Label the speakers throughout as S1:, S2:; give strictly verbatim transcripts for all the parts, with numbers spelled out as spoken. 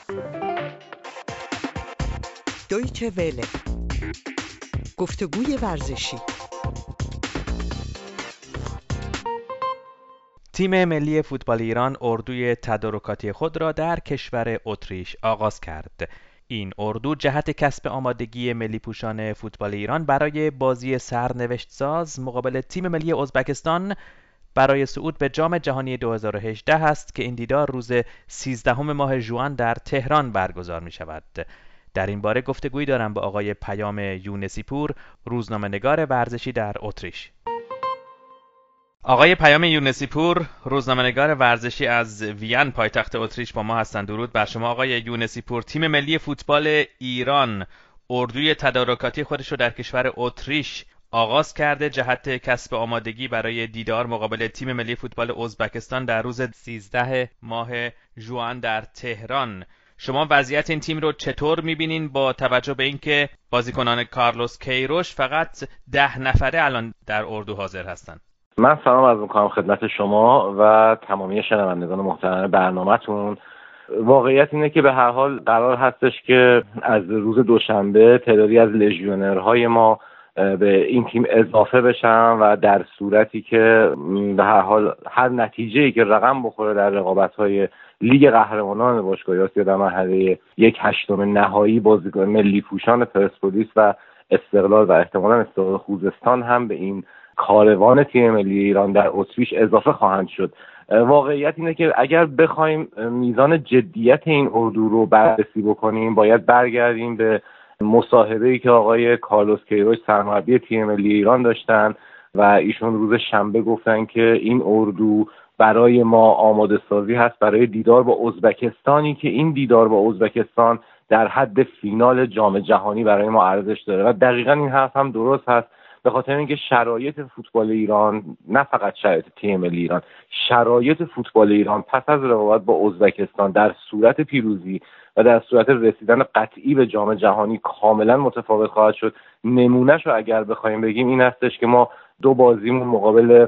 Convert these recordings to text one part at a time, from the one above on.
S1: دویچه وله، گفتگوی ورزشی.
S2: تیم ملی فوتبال ایران اردوی تدارکاتی خود را در کشور اتریش آغاز کرد. این اردو جهت کسب آمادگی ملی پوشان فوتبال ایران برای بازی سرنوشت ساز مقابل تیم ملی ازبکستان برای صعود به جام جهانی دو هزار و هجده است که این دیدار روز سیزدهم ماه ژوئن در تهران برگزار می شود. در این باره گفتگویی دارم با آقای پیام یونسی پور، روزنامه‌نگار ورزشی در اتریش. آقای پیام یونسی پور، روزنامه‌نگار ورزشی از وین پایتخت اتریش با ما هستند. درود بر شما آقای یونسی پور. تیم ملی فوتبال ایران اردوی تدارکاتی خودش رو در کشور اتریش آغاز کرده جهت کسب آمادگی برای دیدار مقابل تیم ملی فوتبال ازبکستان در روز سیزدهم ماه ژوئن در تهران. شما وضعیت این تیم رو چطور می‌بینین با توجه به اینکه بازیکنان کارلوس کیروش فقط ده نفره الان در اردو حاضر هستند؟
S3: من سلام عرض می‌کنم خدمت شما و تمامی شنوندگان محترم برنامه‌تون. واقعیت اینه که به هر حال قرار هستش که از روز دوشنبه تعدادی از لژیونرهای ما به این تیم اضافه بشن و در صورتی که به هر حال هر نتیجه‌ای که رقم بخوره در رقابت‌های لیگ قهرمانان باشگاه‌های آسیا در مرحله یک هشتم نهایی بازیکن ملی پوشان پرسپولیس و استقلال و احتمالاً استقلال خوزستان هم به این کاروان تیم ملی ایران در اتریش اضافه خواهند شد. واقعیت اینه که اگر بخوایم میزان جدیت این اردو رو بررسی بکنیم باید برگردیم به مصاحبه‌ای که آقای کارلوس کیروش سرمربی تیم ملی ایران داشتن و ایشون روز شنبه گفتن که این اردو برای ما آماده سازی هست برای دیدار با ازبکستانی که این دیدار با ازبکستان در حد فینال جام جهانی برای ما ارزش داره و دقیقاً این حرف هم درست هست، به خاطر اینکه شرایط فوتبال ایران، نه فقط شرایط تیم ملی ایران، شرایط فوتبال ایران پس از رقابت با ازبکستان در صورت پیروزی و در صورت رسیدن قطعی به جام جهانی کاملا متفاوت خواهد شد. نمونهش رو اگر بخوایم بگیم این هستش که ما دو بازیمون مقابل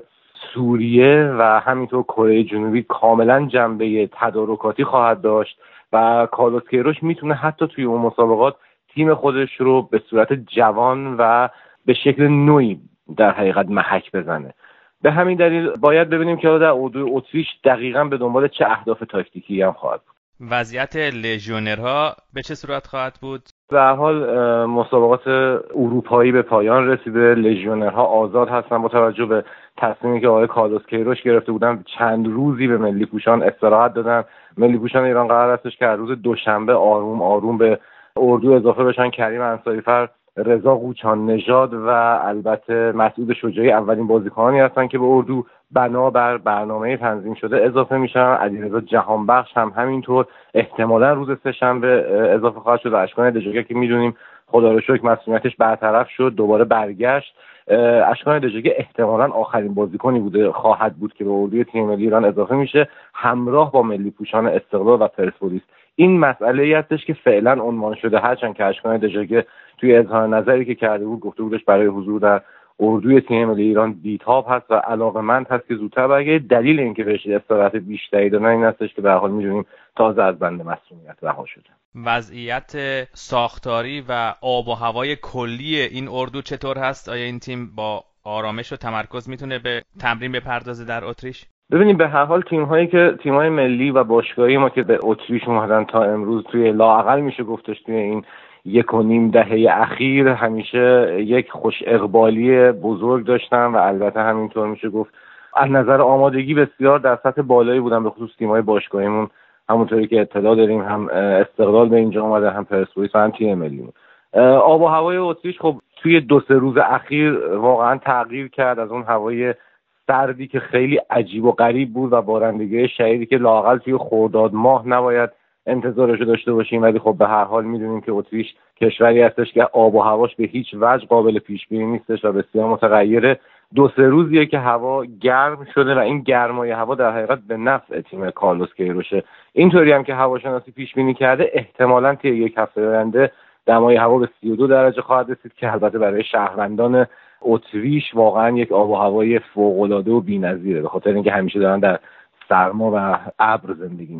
S3: سوریه و همینطور کره جنوبی کاملا جنبه تدارکاتی خواهد داشت و کارلوس کیروش میتونه حتی توی اون مسابقات تیم خودش رو به صورت جوان و به شکل نوعی در حقیقت محک بزنه. به همین دلیل باید ببینیم که در اردوی اتریش دقیقاً به دنبال چه اهداف تاکتیکی هم خواهد بود.
S2: وضعیت لژیونرها به چه صورت خواهد بود؟
S3: به هر حال مسابقات اروپایی به پایان رسیده، لژیونرها آزاد هستن با توجه به تصمیمی که آقای کارلوس کیروش گرفته بودن. چند روزی به ملی پوشان استراحت دادن. ملی پوشان ایران قرار هستش که روز دوشنبه آروم آروم به اردو اضافه بشن. کریم انصاری‌فر، رضا قوچان نژاد و البته مسعود شجاعی اولین بازیکنانی هستن که به اردو بنابر برنامه تنظیم شده اضافه میشن. علیرضا جهانبخش هم همینطور احتمالاً روز سه‌شنبه اضافه خواهد شد و اشکان دژاگه که میدونیم خدا رو شکر مسئولیتش برطرف شد دوباره برگشت. اشکان دژاگه احتمالاً آخرین بازیکنی بوده خواهد بود که به اردوی تیم ملی ایران اضافه میشه همراه با ملی پوشان استقلال و پرسپولیس. این مسئله هستش که فعلا عنوان شده، هرچند که اشکان دژاگه توی اظهار نظری که کرده بود گفته بودش برای حضور در اردوی تیم ملی ایران بی‌تاب هست و علاقه‌مند هست که زودتر برگرده. دلیل اینکه بهش استراحت بیشتری دادن این هستش که به هر حال می‌دونیم تازه از بند مسئولیت رها شده.
S2: وضعیت ساختاری و آب و هوای کلی این اردو چطور هست؟ آیا این تیم با آرامش و تمرکز میتونه به تمرین بپردازه در اتریش؟
S3: ببینید به هر حال تیم‌هایی که تیم‌های ملی و باشگاهی ما که به اتریش اومدن تا امروز توی لااقل میشه گفتش توی این یک و نیم دهه اخیر همیشه یک خوش اقبالی بزرگ داشتن و البته همینطور میشه گفت از نظر آمادگی بسیار در سطح بالایی بودن، به خصوص تیم‌های باشگاهیمون همونطوری که اطلاع داریم هم استقلال به اینجا اومده هم پرسپولیس و هم تیم ملیمون. آب و هوای اتریش خب توی دو سه روز اخیر واقعا تغییر کرد از اون هوای سردی که خیلی عجیب و غریب بود و بارندگی شدیدی که لااقل توی خرداد ماه نباید انتظارش رو داشته باشیم، ولی خب به هر حال میدونیم که اتریش کشوری هستش که آب و هواش به هیچ وجه قابل پیش بینی نیستش و بسیار متغیره. دو سه روزیه که هوا گرم شده و این گرمای هوا در حقیقت به نفع تیم کارلوس کیروشه. اینطوری هم که هواشناسی پیش بینی کرده احتمالاً طی یک هفته آینده دمای هوا به سی و دو درجه خواهد رسید که البته برای شهروندان اتریش واقعا یک آب و هوای فوق‌العاده و بی‌نظیره، به خاطر اینکه همیشه دارن در سرما و ابر زندگی میکنن.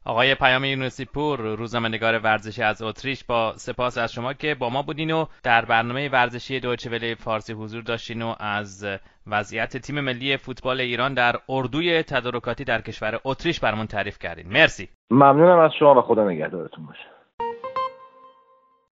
S2: آقای پیام یونسی پور، روزنامه‌نگار ورزشی از اتریش، با سپاس از شما که با ما بودین و در برنامه ورزشی دویچه وله فارسی حضور داشتین و از وضعیت تیم ملی فوتبال ایران در اردوی تدارکاتی در کشور اتریش برامون تعریف کردین. مرسی.
S3: ممنونم از شما و خدا نگهدارتون باشه.